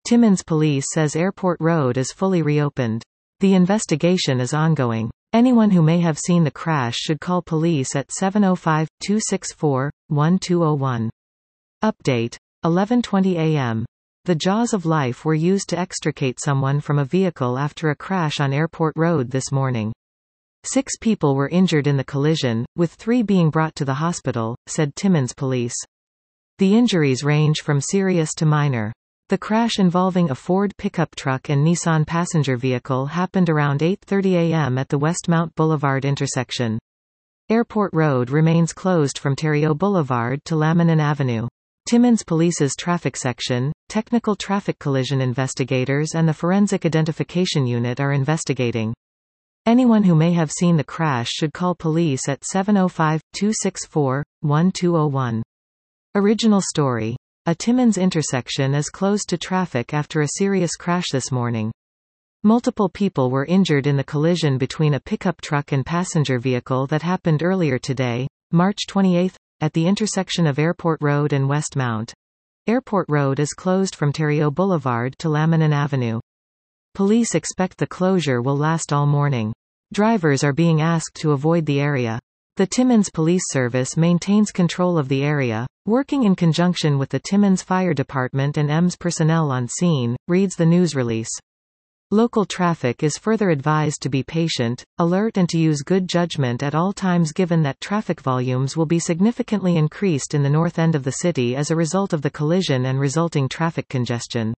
Timmins Police says Airport Road is fully reopened. The investigation is ongoing. Anyone who may have seen the crash should call police at 705-264-1201. Update. 11:20 a.m. The jaws of life were used to extricate someone from a vehicle after a crash on Airport Road this morning. 6 people were injured in the collision, with 3 being brought to the hospital, said Timmins Police. The injuries range from serious to minor. The crash involving a Ford pickup truck and Nissan passenger vehicle happened around 8:30 a.m. at the Westmount Boulevard intersection. Airport Road remains closed from Thériault Boulevard to Laminin Avenue. Timmins Police's traffic section, technical traffic collision investigators and the Forensic Identification Unit are investigating. Anyone who may have seen the crash should call police at 705-264-1201. Original story. A Timmins intersection is closed to traffic after a serious crash this morning. Multiple people were injured in the collision between a pickup truck and passenger vehicle that happened earlier today, March 28, at the intersection of Airport Road and Westmount. Airport Road is closed from Thériault Boulevard to Laminin Avenue. Police expect the closure will last all morning. Drivers are being asked to avoid the area. The Timmins Police Service maintains control of the area, working in conjunction with the Timmins Fire Department and EMS personnel on scene, reads the news release. Local traffic is further advised to be patient, alert and to use good judgment at all times given that traffic volumes will be significantly increased in the north end of the city as a result of the collision and resulting traffic congestion.